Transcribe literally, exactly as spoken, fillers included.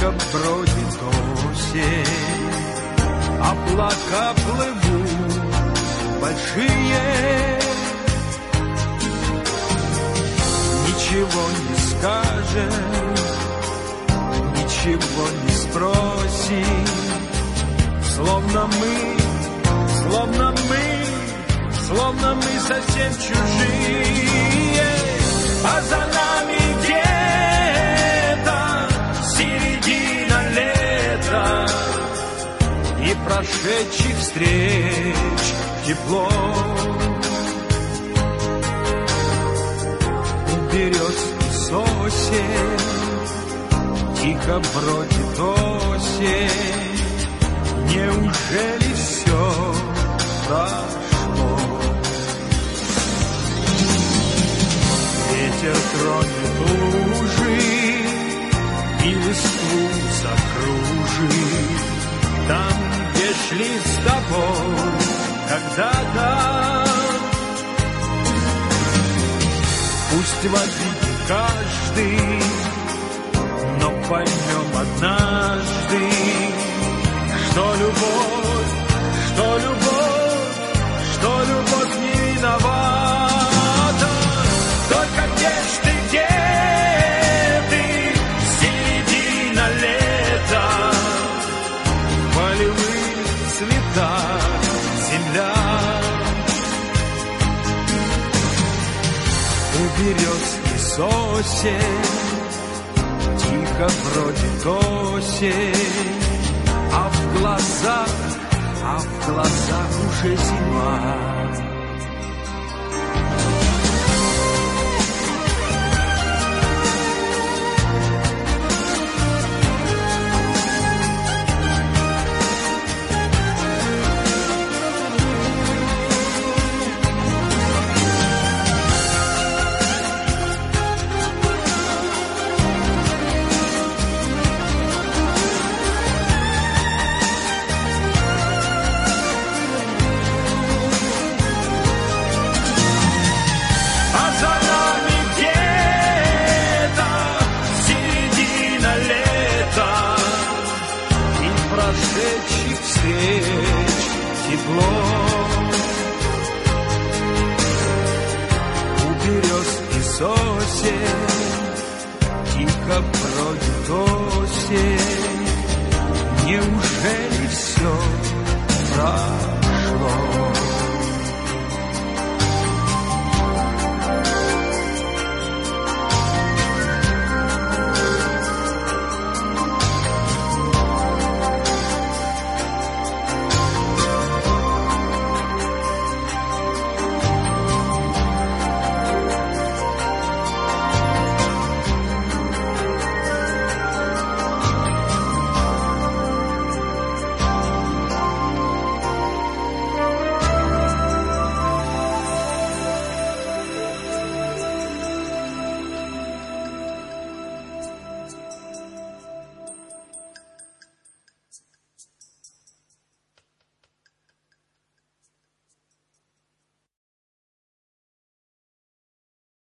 тихо бродит осень, облака плывут большие, ничего не скажем, ничего не спросим, словно мы, словно мы, словно мы совсем чужие, а за нами где-то середина лета и прошедших встреч тепло. Березки сосен, тихо бродит осень, неужели все прошло? Ветер тронет лужи и листву закружит, там, где шли с тобой когда-то. Пусть в обиде каждый, но поймем однажды, что любовь, что любовь, что любовь не виновата. Только где ж ты, где ты, середина лета, полевые цвета, земля. У березки сосен тихо бродит осень, а в глазах, а в глазах уже зима. Прошедших встреч тепло. У березки сосен тихо бродит осень, неужели все правда?